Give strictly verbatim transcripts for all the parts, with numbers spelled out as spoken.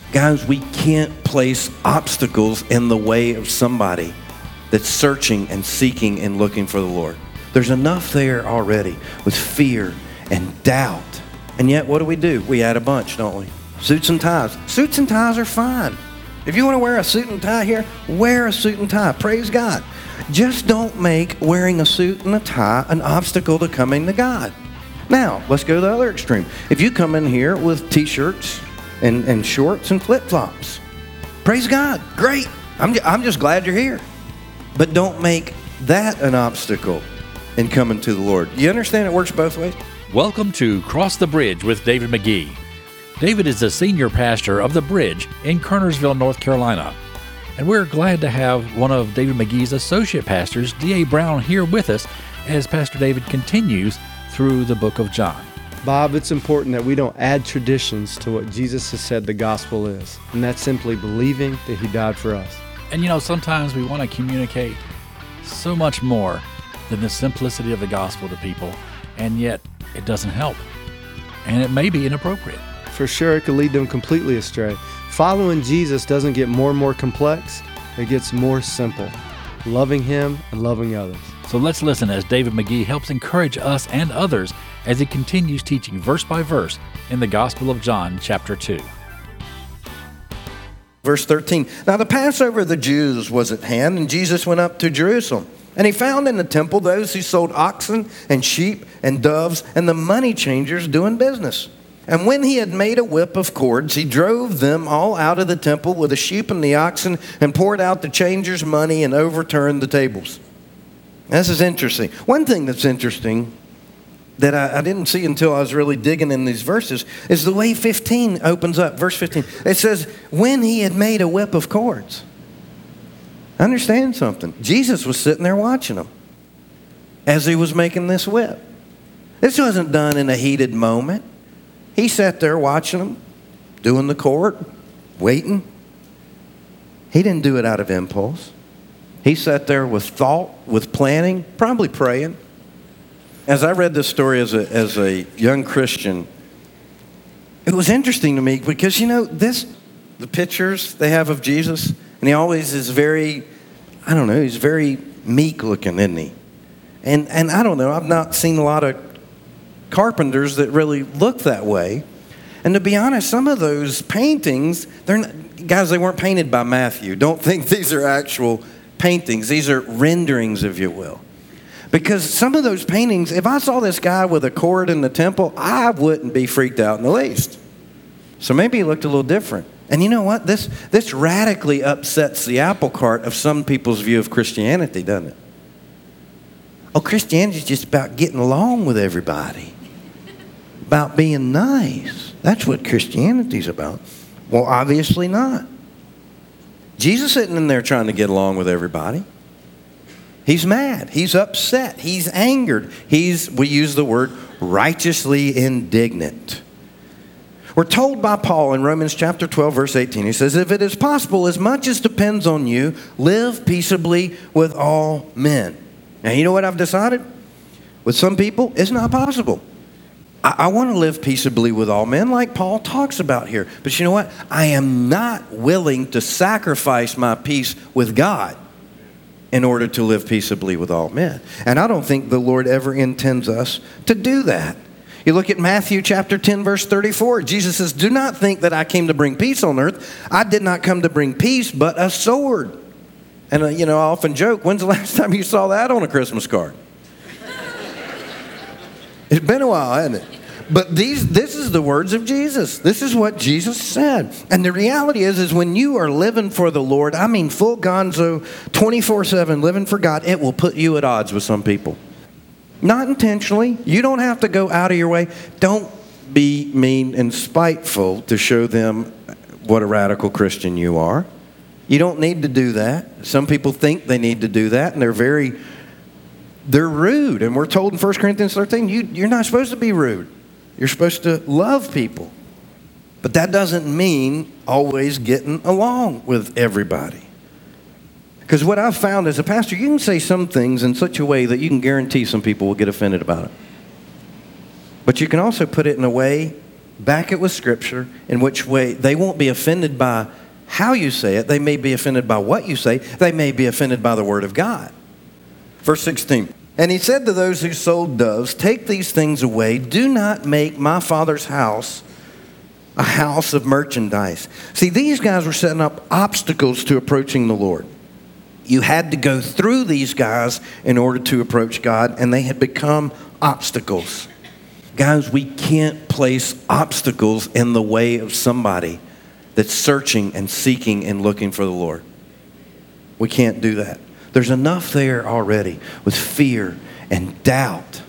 Guys, we can't place obstacles in the way of somebody that's searching and seeking and looking for the Lord. There's enough there already with fear and doubt. And yet, what do we do? We add a bunch, don't we? Suits and ties. Suits and ties are fine. If you want to wear a suit and tie here, wear a suit and tie. Praise God. Just don't make wearing a suit and a tie an obstacle to coming to God. Now, let's go to the other extreme. If you come in here with t-shirts and, and shorts and flip-flops, praise God. Great. I'm, I'm just glad you're here. But don't make that an obstacle in coming to the Lord. You understand it works both ways? Welcome to Cross the Bridge with David McGee. David is the senior pastor of The Bridge in Kernersville, North Carolina. And we're glad to have one of David McGee's associate pastors, D A Brown, here with us as Pastor David continues through the book of John. Bob, it's important that we don't add traditions to what Jesus has said the gospel is, and that's simply believing that he died for us. And you know, sometimes we want to communicate so much more than the simplicity of the gospel to people, and yet it doesn't help. And it may be inappropriate. For sure, it could lead them completely astray. Following Jesus doesn't get more and more complex, it gets more simple. Loving him and loving others. So let's listen as David McGee helps encourage us and others as he continues teaching verse by verse in the Gospel of John, chapter two. Verse thirteen, now the Passover of the Jews was at hand, and Jesus went up to Jerusalem. And he found in the temple those who sold oxen and sheep and doves and the money changers doing business. And when he had made a whip of cords, he drove them all out of the temple with the sheep and the oxen and poured out the changers' money and overturned the tables. This is interesting. One thing that's interesting that I, I didn't see until I was really digging in these verses is the way fifteen opens up. Verse fifteen, it says, when he had made a whip of cords. Understand something. Jesus was sitting there watching them as he was making this whip. This wasn't done in a heated moment. He sat there watching them, doing the cord, waiting. He didn't do it out of impulse. He sat there with thought, with planning, probably praying. As I read this story as a, as a young Christian, it was interesting to me because, you know, this, the pictures they have of Jesus, and he always is very, I don't know, he's very meek looking, isn't he? And, and I don't know, I've not seen a lot of carpenters that really look that way. And to be honest, some of those paintings, they're not, guys, they weren't painted by Matthew. Don't think these are actual paintings. These are renderings, if you will. Because some of those paintings, if I saw this guy with a cord in the temple, I wouldn't be freaked out in the least. So maybe he looked a little different. And you know what? This, this radically upsets the apple cart of some people's view of Christianity, doesn't it? Oh, Christianity is just about getting along with everybody. About being nice. That's what Christianity's about. Well, obviously not. Jesus isn't in there trying to get along with everybody. He's mad. He's upset. He's angered. He's, we use the word, righteously indignant. We're told by Paul in Romans chapter twelve, verse eighteen, he says, if it is possible, as much as depends on you, live peaceably with all men. Now, you know what I've decided? With some people, it's not possible. I, I want to live peaceably with all men like Paul talks about here. But you know what? I am not willing to sacrifice my peace with God in order to live peaceably with all men. And I don't think the Lord ever intends us to do that. You look at Matthew chapter ten, verse thirty-four. Jesus says, do not think that I came to bring peace on earth. I did not come to bring peace, but a sword. And, uh, you know, I often joke, when's the last time you saw that on a Christmas card? It's been a while, hasn't it? But these, this is the words of Jesus. This is what Jesus said. And the reality is, is when you are living for the Lord, I mean full gonzo, twenty-four seven, living for God, it will put you at odds with some people. Not intentionally. You don't have to go out of your way. Don't be mean and spiteful to show them what a radical Christian you are. You don't need to do that. Some people think they need to do that, and they're very, they're rude. And we're told in First Corinthians thirteen, you, you're not supposed to be rude. You're supposed to love people. But that doesn't mean always getting along with everybody. Because what I've found as a pastor, you can say some things in such a way that you can guarantee some people will get offended about it. But you can also put it in a way back it with Scripture, in which way they won't be offended by how you say it. They may be offended by what you say. They may be offended by the Word of God. Verse sixteen, and he said to those who sold doves, take these things away. Do not make my Father's house a house of merchandise. See, these guys were setting up obstacles to approaching the Lord. You had to go through these guys in order to approach God, and they had become obstacles. Guys, we can't place obstacles in the way of somebody that's searching and seeking and looking for the Lord. We can't do that. There's enough there already with fear and doubt,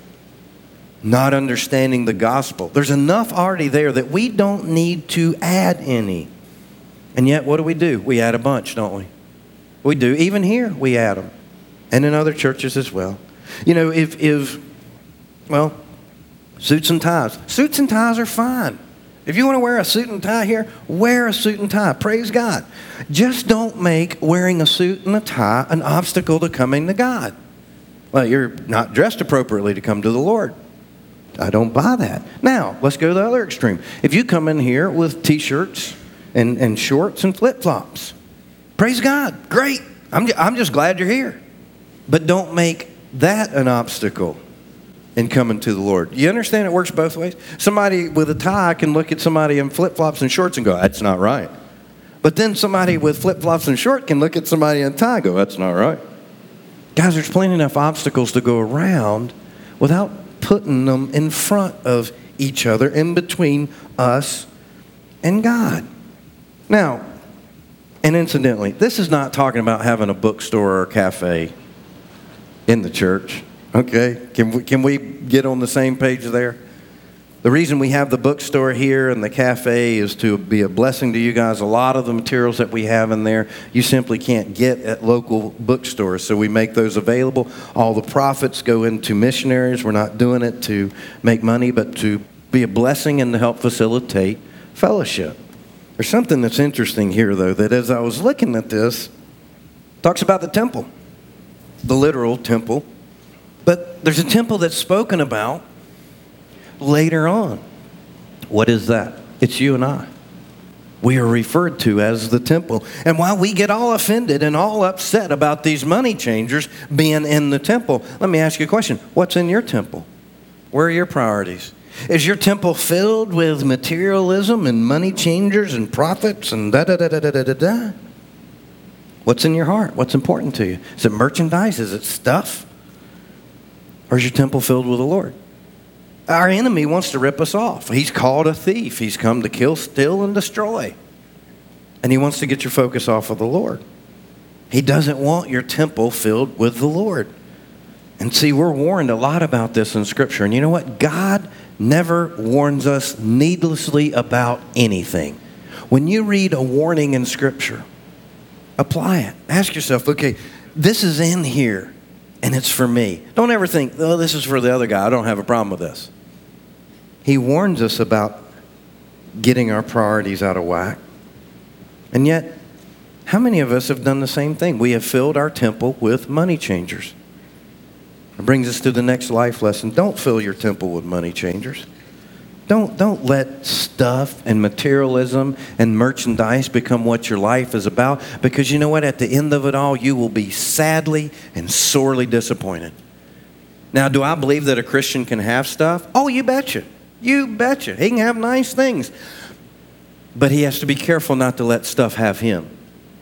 not understanding the gospel. There's enough already there that we don't need to add any. And yet, what do we do? We add a bunch, don't we? We do. Even here, we add them. And in other churches as well. You know, if, if well, suits and ties. Suits and ties are fine. If you want to wear a suit and tie here, wear a suit and tie. Praise God. Just don't make wearing a suit and a tie an obstacle to coming to God. Well, you're not dressed appropriately to come to the Lord. I don't buy that. Now, let's go to the other extreme. If you come in here with T-shirts and, and shorts and flip-flops, praise God. Great. I'm, I'm just glad you're here. But don't make that an obstacle in coming to the Lord. You understand it works both ways? Somebody with a tie can look at somebody in flip-flops and shorts and go, that's not right. But then somebody with flip-flops and shorts can look at somebody in a tie and go, that's not right. Guys, there's plenty enough obstacles to go around without putting them in front of each other, in between us and God. Now, and incidentally, this is not talking about having a bookstore or a cafe in the church. Okay? Can we, can we get on the same page there? The reason we have the bookstore here and the cafe is to be a blessing to you guys. A lot of the materials that we have in there, you simply can't get at local bookstores. So we make those available. All the profits go into missionaries. We're not doing it to make money, but to be a blessing and to help facilitate fellowship. There's something that's interesting here, though, that as I was looking at this, it talks about the temple, the literal temple. But there's a temple that's spoken about later on. What is that? It's you and I. We are referred to as the temple. And while we get all offended and all upset about these money changers being in the temple, let me ask you a question. What's in your temple? Where are your priorities? Is your temple filled with materialism and money changers and profits and da-da-da-da-da-da-da? What's in your heart? What's important to you? Is it merchandise? Is it stuff? Or is your temple filled with the Lord? Our enemy wants to rip us off. He's called a thief. He's come to kill, steal, and destroy. And he wants to get your focus off of the Lord. He doesn't want your temple filled with the Lord. And see, we're warned a lot about this in Scripture. And you know what? God never warns us needlessly about anything. When you read a warning in Scripture, apply it. Ask yourself, okay, this is in here, and it's for me. Don't ever think, oh, this is for the other guy. I don't have a problem with this. He warns us about getting our priorities out of whack. And yet, how many of us have done the same thing? We have filled our temple with money changers. It brings us to the next life lesson. Don't fill your temple with money changers. Don't, don't let stuff and materialism and merchandise become what your life is about, because you know what? At the end of it all, you will be sadly and sorely disappointed. Now, do I believe that a Christian can have stuff? Oh, you betcha. You betcha. He can have nice things. But he has to be careful not to let stuff have him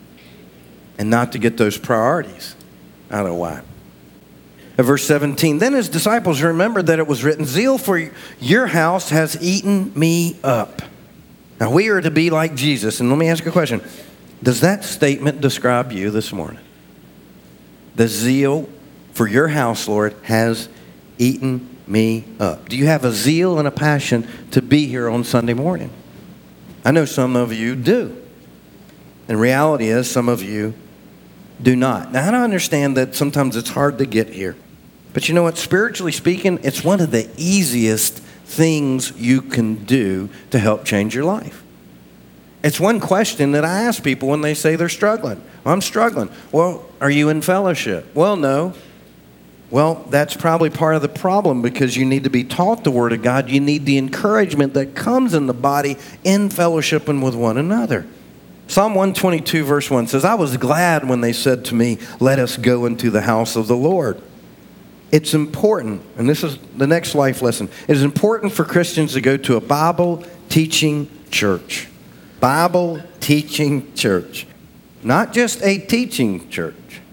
and not to get those priorities out of whack. At verse seventeen, then his disciples remembered that it was written, zeal for your house has eaten me up. Now we are to be like Jesus. And let me ask you a question. Does that statement describe you this morning? The zeal for your house, Lord, has eaten me up. Do you have a zeal and a passion to be here on Sunday morning? I know some of you do. And reality is some of you do not. Now, I understand that sometimes it's hard to get here. But you know what? Spiritually speaking, it's one of the easiest things you can do to help change your life. It's one question that I ask people when they say they're struggling. Well, I'm struggling. Well, are you in fellowship? Well, no. Well, that's probably part of the problem because you need to be taught the Word of God. You need the encouragement that comes in the body in fellowshipping with one another. Psalm one twenty-two verse one says, I was glad when they said to me, let us go into the house of the Lord. It's important, and this is the next life lesson. It is important for Christians to go to a Bible teaching church. Bible teaching church. Not just a teaching church.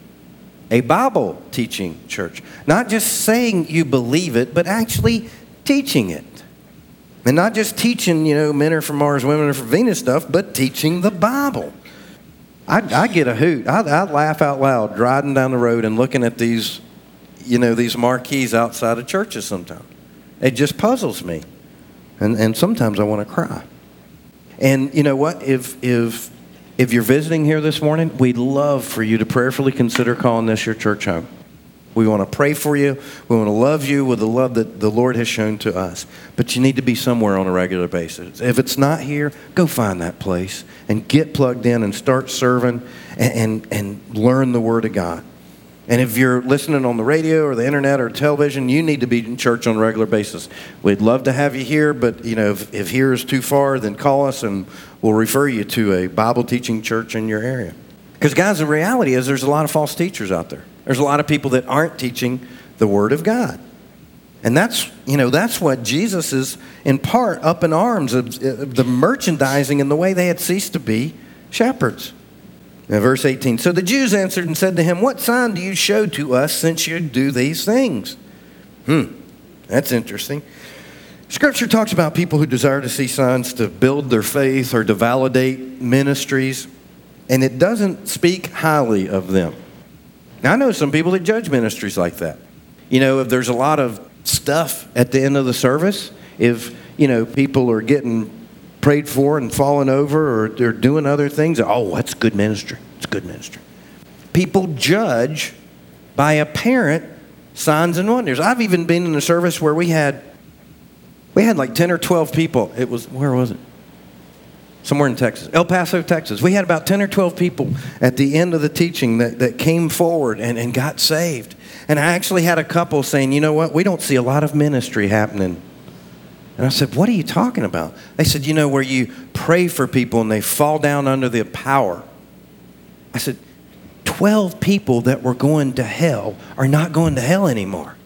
A Bible teaching church. Not just saying you believe it, but actually teaching it. And not just teaching, you know, men are from Mars, women are from Venus stuff, but teaching the Bible. I, I get a hoot. I, I laugh out loud riding down the road and looking at these, you know, these marquees outside of churches sometimes. It just puzzles me. And, and sometimes I want to cry. And you know what? If, if, if you're visiting here this morning, we'd love for you to prayerfully consider calling this your church home. We want to pray for you. We want to love you with the love that the Lord has shown to us. But you need to be somewhere on a regular basis. If it's not here, go find that place and get plugged in and start serving and, and, and learn the Word of God. And if you're listening on the radio or the internet or television, you need to be in church on a regular basis. We'd love to have you here, but you know, if, if here is too far, then call us and we'll refer you to a Bible teaching church in your area. Because guys, the reality is there's a lot of false teachers out there. There's a lot of people that aren't teaching the Word of God. And that's, you know, that's what Jesus is in part up in arms of, of the merchandising and the way they had ceased to be shepherds. Now, verse eighteen, so the Jews answered and said to him, what sign do you show to us since you do these things? Hmm, that's interesting. Scripture talks about people who desire to see signs to build their faith or to validate ministries, and it doesn't speak highly of them. Now, I know some people that judge ministries like that. You know, if there's a lot of stuff at the end of the service, if, you know, people are getting prayed for and falling over or they're doing other things, oh, that's good ministry. It's good ministry. People judge by apparent signs and wonders. I've even been in a service where we had, we had like ten or twelve people. It was, where was it? Somewhere in Texas, El Paso, Texas. We had about ten or twelve people at the end of the teaching that, that came forward and, and got saved. And I actually had a couple saying, you know what, we don't see a lot of ministry happening. And I said, what are you talking about? They said, you know, where you pray for people and they fall down under the power. I said, twelve people that were going to hell are not going to hell anymore.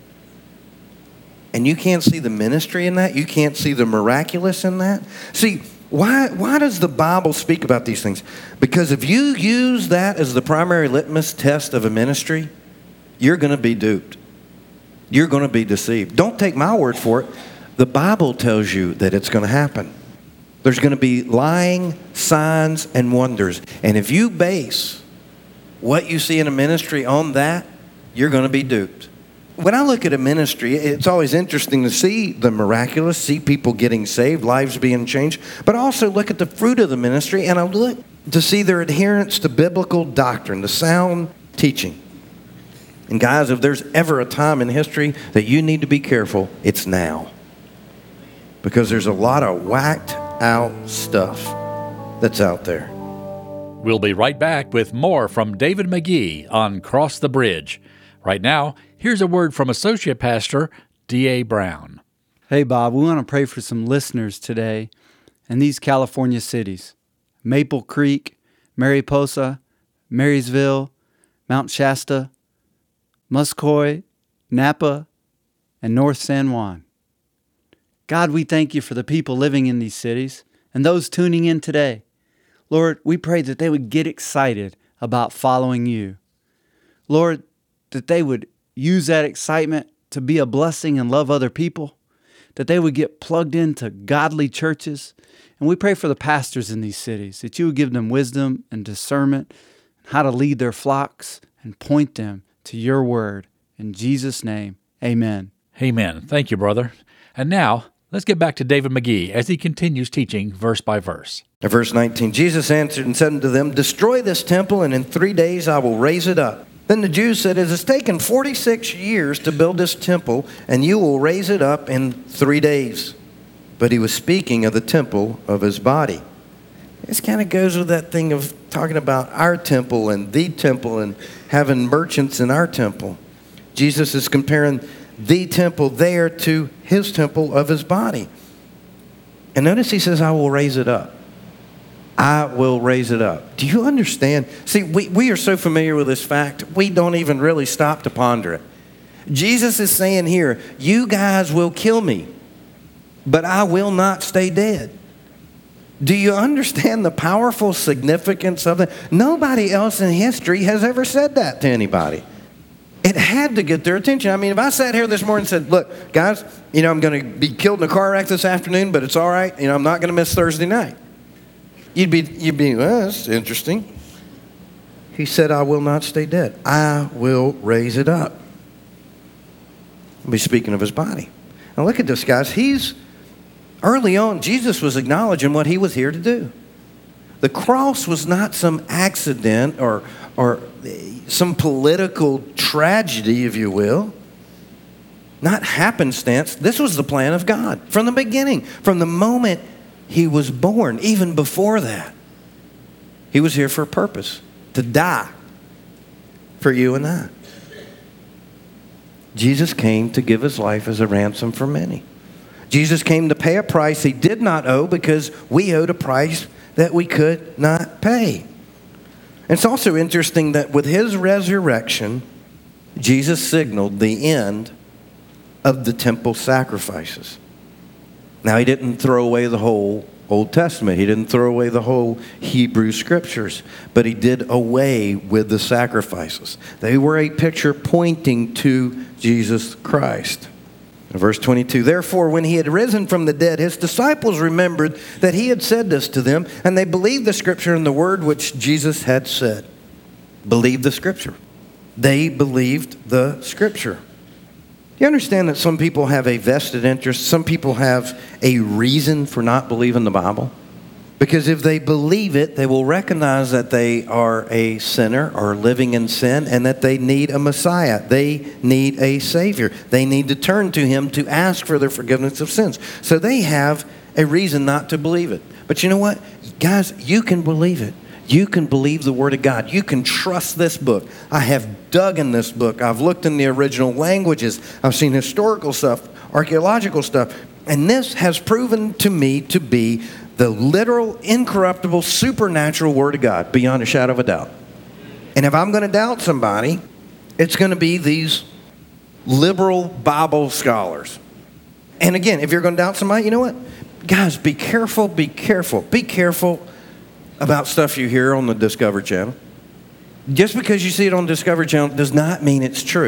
And you can't see the ministry in that? You can't see the miraculous in that? See, Why, why does the Bible speak about these things? Because if you use that as the primary litmus test of a ministry, you're going to be duped. You're going to be deceived. Don't take my word for it. The Bible tells you that it's going to happen. There's going to be lying signs and wonders. And if you base what you see in a ministry on that, you're going to be duped. When I look at a ministry, it's always interesting to see the miraculous, see people getting saved, lives being changed, but also look at the fruit of the ministry, and I look to see their adherence to biblical doctrine, to sound teaching. And guys, if there's ever a time in history that you need to be careful, it's now. Because there's a lot of whacked out stuff that's out there. We'll be right back with more from David McGee on Cross the Bridge. Right now, here's a word from Associate Pastor D A Brown. Hey, Bob, we want to pray for some listeners today in these California cities. Maple Creek, Mariposa, Marysville, Mount Shasta, Muscoy, Napa, and North San Juan. God, we thank you for the people living in these cities and those tuning in today. Lord, we pray that they would get excited about following you. Lord, that they would use that excitement to be a blessing and love other people, that they would get plugged into godly churches. And we pray for the pastors in these cities, that you would give them wisdom and discernment, how to lead their flocks and point them to your word. In Jesus' name, amen. Amen. Thank you, brother. And now, let's get back to David McGee as he continues teaching verse by verse. Verse nineteen, Jesus answered and said unto them, destroy this temple, and in three days I will raise it up. Then the Jews said, it has taken forty-six years to build this temple, and you will raise it up in three days. But he was speaking of the temple of his body. This kind of goes with that thing of talking about our temple and the temple and having merchants in our temple. Jesus is comparing the temple there to his temple of his body. And notice he says, I will raise it up. I will raise it up. Do you understand? See, we, we are so familiar with this fact, we don't even really stop to ponder it. Jesus is saying here, you guys will kill me, but I will not stay dead. Do you understand the powerful significance of that? Nobody else in history has ever said that to anybody. It had to get their attention. I mean, if I sat here this morning and said, look, guys, you know, I'm going to be killed in a car wreck this afternoon, but it's all right. You know, I'm not going to miss Thursday night. You'd be, you'd be, well, that's interesting. He said, I will not stay dead. I will raise it up. I'll be speaking of his body. Now look at this, guys. He's, early on, Jesus was acknowledging what he was here to do. The cross was not some accident or, or some political tragedy, if you will. Not happenstance. This was the plan of God from the beginning, from the moment he was born, even before that. He was here for a purpose, to die for you and I. Jesus came to give his life as a ransom for many. Jesus came to pay a price he did not owe because we owed a price that we could not pay. And it's also interesting that with his resurrection, Jesus signaled the end of the temple sacrifices. Now, he didn't throw away the whole Old Testament. He didn't throw away the whole Hebrew Scriptures, but he did away with the sacrifices. They were a picture pointing to Jesus Christ. Verse twenty-two, therefore, when he had risen from the dead, his disciples remembered that he had said this to them, and they believed the Scripture and the word which Jesus had said. Believed the Scripture. They believed the Scripture. You understand that some people have a vested interest? Some people have a reason for not believing the Bible? Because if they believe it, they will recognize that they are a sinner or living in sin and that they need a Messiah. They need a Savior. They need to turn to him to ask for their forgiveness of sins. So they have a reason not to believe it. But you know what? Guys, you can believe it. You can believe the Word of God. You can trust this book. I have dug in this book. I've looked in the original languages. I've seen historical stuff, archaeological stuff. And this has proven to me to be the literal, incorruptible, supernatural Word of God, beyond a shadow of a doubt. And if I'm going to doubt somebody, it's going to be these liberal Bible scholars. And again, if you're going to doubt somebody, you know what? Guys, be careful, be careful, be careful about stuff you hear on the Discovery Channel. Just because you see it on Discovery Channel does not mean it's true.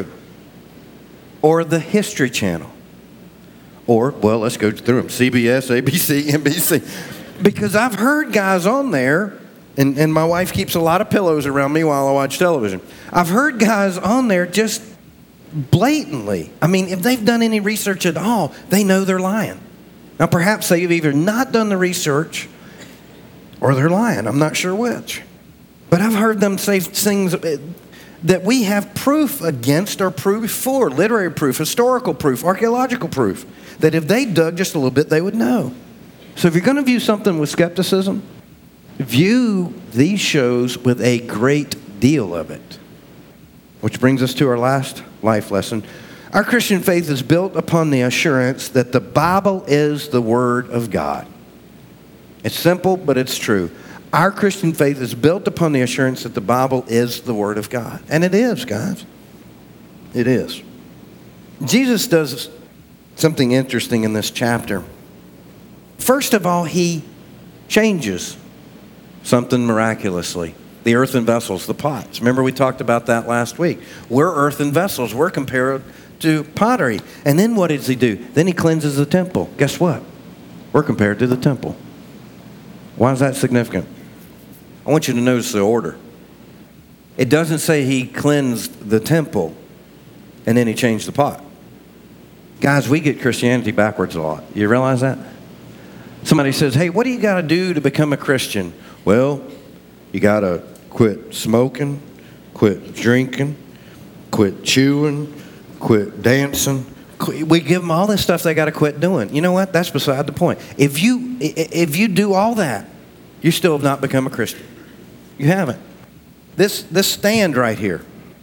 Or the History Channel. Or, well, let's go through them. C B S, A B C, N B C. Because I've heard guys on there, and, and my wife keeps a lot of pillows around me while I watch television. I've heard guys on there just blatantly. I mean, if they've done any research at all, they know they're lying. Now, perhaps they've either not done the research or they're lying. I'm not sure which. But I've heard them say things that we have proof against or proof for, literary proof, historical proof, archaeological proof, that if they dug just a little bit, they would know. So if you're going to view something with skepticism, view these shows with a great deal of it. Which brings us to our last life lesson. Our Christian faith is built upon the assurance that the Bible is the Word of God. It's simple, but it's true. Our Christian faith is built upon the assurance that the Bible is the Word of God. And it is, guys. It is. Jesus does something interesting in this chapter. First of all, he changes something miraculously. The earthen vessels, the pots. Remember we talked about that last week. We're earthen vessels. We're compared to pottery. And then what does he do? Then he cleanses the temple. Guess what? We're compared to the temple. Why is that significant? I want you to notice the order. It doesn't say he cleansed the temple and then he changed the pot. Guys, we get Christianity backwards a lot. You realize that? Somebody says, hey, what do you got to do to become a Christian? Well, you got to quit smoking, quit drinking, quit chewing, quit dancing. We give them all this stuff they got to quit doing. You know what? That's beside the point. If you if you do all that, you still have not become a Christian. You haven't. This this stand right here,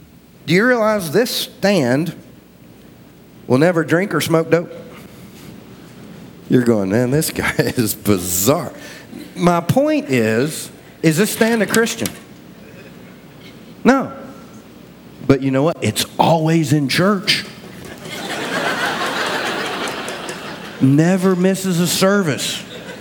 Do you realize this stand will never drink or smoke dope? You're going, man, this guy is bizarre. My point is, is this stand a Christian? No. But you know what? It's always in church. Never misses a service.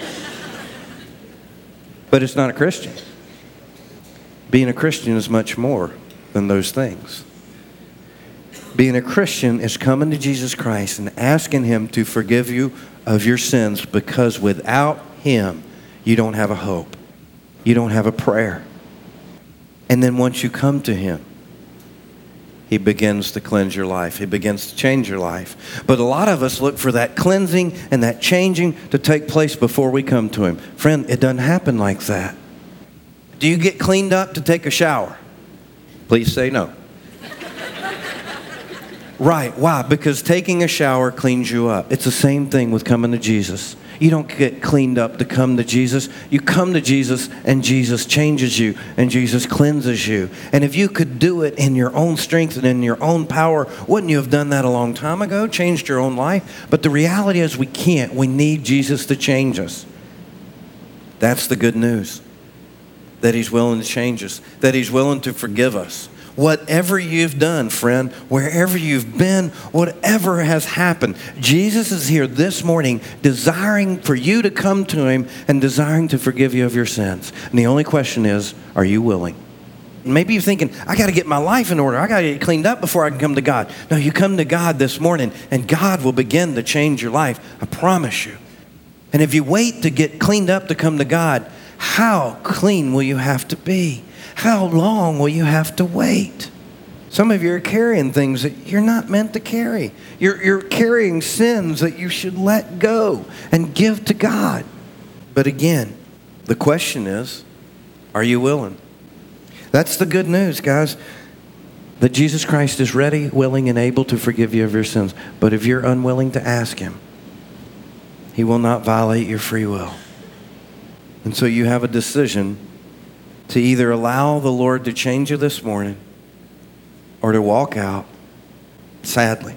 But it's not a Christian. Being a Christian is much more than those things. Being a Christian is coming to Jesus Christ and asking Him to forgive you of your sins, because without Him, you don't have a hope. You don't have a prayer. And then once you come to Him, He begins to cleanse your life. He begins to change your life. But a lot of us look for that cleansing and that changing to take place before we come to Him. Friend, it doesn't happen like that. Do you get cleaned up to take a shower? Please say no. Right. Why? Because taking a shower cleans you up. It's the same thing with coming to Jesus. You don't get cleaned up to come to Jesus. You come to Jesus and Jesus changes you and Jesus cleanses you. And if you could do it in your own strength and in your own power, wouldn't you have done that a long time ago? Changed your own life? But the reality is we can't. We need Jesus to change us. That's the good news. That He's willing to change us. That He's willing to forgive us. Whatever you've done, friend, wherever you've been, whatever has happened, Jesus is here this morning desiring for you to come to Him and desiring to forgive you of your sins. And the only question is, are you willing? Maybe you're thinking, I got to get my life in order. I got to get cleaned up before I can come to God. No, you come to God this morning and God will begin to change your life. I promise you. And if you wait to get cleaned up to come to God, how clean will you have to be? How long will you have to wait? Some of you are carrying things that you're not meant to carry. You're, you're carrying sins that you should let go and give to God. But again, the question is, are you willing? That's the good news, guys. That Jesus Christ is ready, willing, and able to forgive you of your sins. But if you're unwilling to ask Him, He will not violate your free will. And so you have a decision to either allow the Lord to change you this morning or to walk out, sadly,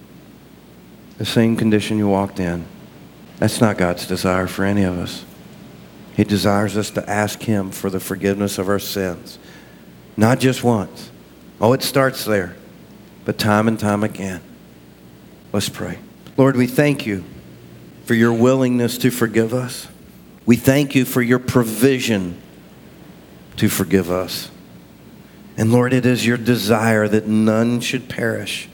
the same condition you walked in. That's not God's desire for any of us. He desires us to ask Him for the forgiveness of our sins. Not just once. Oh, it starts there, but time and time again. Let's pray. Lord, we thank You for Your willingness to forgive us. We thank You for Your provision to forgive us. And Lord, it is Your desire that none should perish,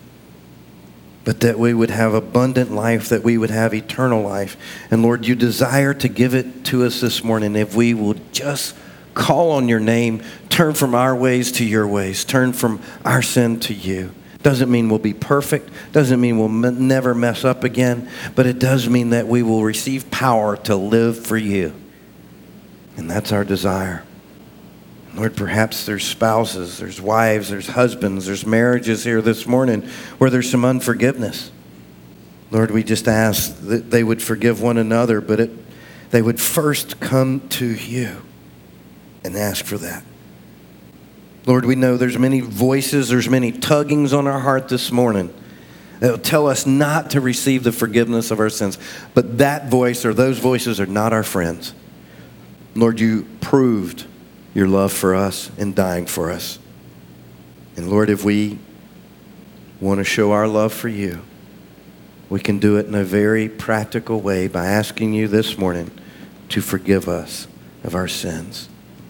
but that we would have abundant life, that we would have eternal life. And Lord, You desire to give it to us this morning if we will just call on Your name, turn from our ways to Your ways, turn from our sin to You. Doesn't mean we'll be perfect, doesn't mean we'll m- never mess up again, but it does mean that we will receive power to live for You. And that's our desire. Lord, perhaps there's spouses, there's wives, there's husbands, there's marriages here this morning where there's some unforgiveness. Lord, we just ask that they would forgive one another, but it, they would first come to You and ask for that. Lord, we know there's many voices, there's many tuggings on our heart this morning that will tell us not to receive the forgiveness of our sins. But that voice or those voices are not our friends. Lord, You proved Your love for us in dying for us. And Lord, if we want to show our love for You, we can do it in a very practical way by asking You this morning to forgive us of our sins.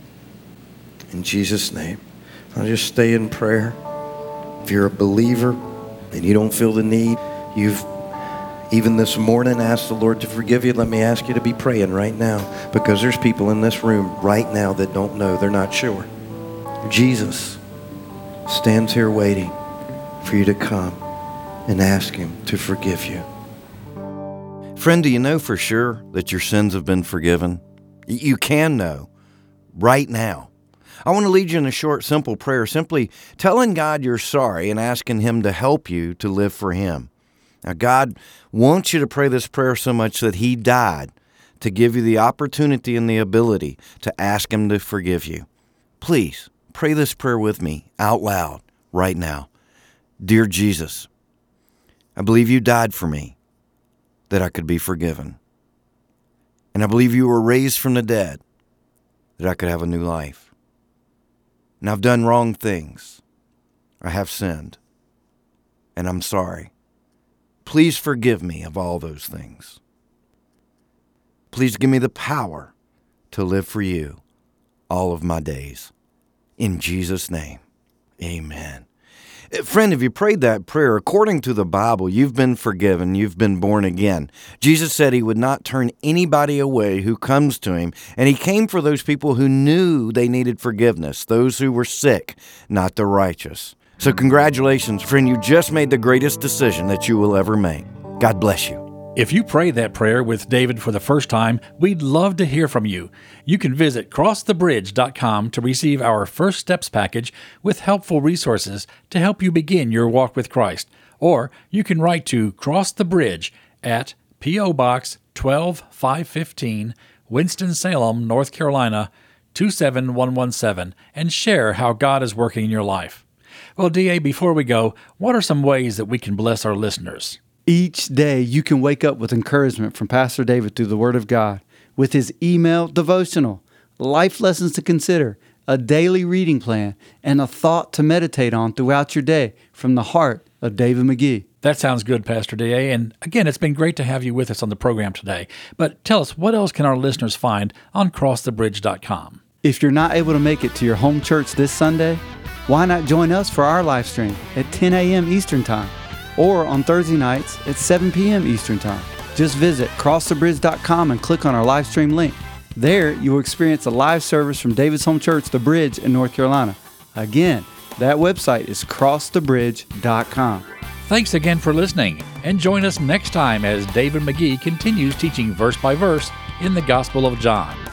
In Jesus' name, I'll just stay in prayer. If you're a believer and you don't feel the need, you've even this morning asked the Lord to forgive you, let me ask you to be praying right now, because there's people in this room right now that don't know. They're not sure. Jesus stands here waiting for you to come and ask Him to forgive you. Friend, do you know for sure that your sins have been forgiven? You can know right now. I want to lead you in a short, simple prayer, simply telling God you're sorry and asking Him to help you to live for Him. Now, God wants you to pray this prayer so much that He died to give you the opportunity and the ability to ask Him to forgive you. Please pray this prayer with me out loud right now. Dear Jesus, I believe you died for me, that I could be forgiven. And I believe you were raised from the dead, that I could have a new life. And I've done wrong things. I have sinned. And I'm sorry. Please forgive me of all those things. Please give me the power to live for you all of my days. In Jesus' name, amen. Friend, if you prayed that prayer, according to the Bible, you've been forgiven, you've been born again. Jesus said he would not turn anybody away who comes to him, and he came for those people who knew they needed forgiveness, those who were sick, not the righteous. So congratulations, friend, you just made the greatest decision that you will ever make. God bless you. If you prayed that prayer with David for the first time, we'd love to hear from you. You can visit cross the bridge dot com to receive our First Steps package with helpful resources to help you begin your walk with Christ. Or you can write to Cross the Bridge at P O. Box twelve five fifteen, Winston-Salem, North Carolina, two seven one one seven, and share how God is working in your life. Well, D A, before we go, what are some ways that we can bless our listeners? Each day you can wake up with encouragement from Pastor David through the Word of God, with his email devotional, life lessons to consider, a daily reading plan, and a thought to meditate on throughout your day from the heart of David McGee. That sounds good, Pastor D A. And again, it's been great to have you with us on the program today. But tell us, what else can our listeners find on cross the bridge dot com? If you're not able to make it to your home church this Sunday, why not join us for our live stream at ten a.m. Eastern Time? Or on Thursday nights at seven p.m. Eastern Time. Just visit cross the bridge dot com and click on our live stream link. There, you will experience a live service from David's Home Church, The Bridge in North Carolina. Again, that website is cross the bridge dot com. Thanks again for listening, and join us next time as David McGee continues teaching verse by verse in the Gospel of John.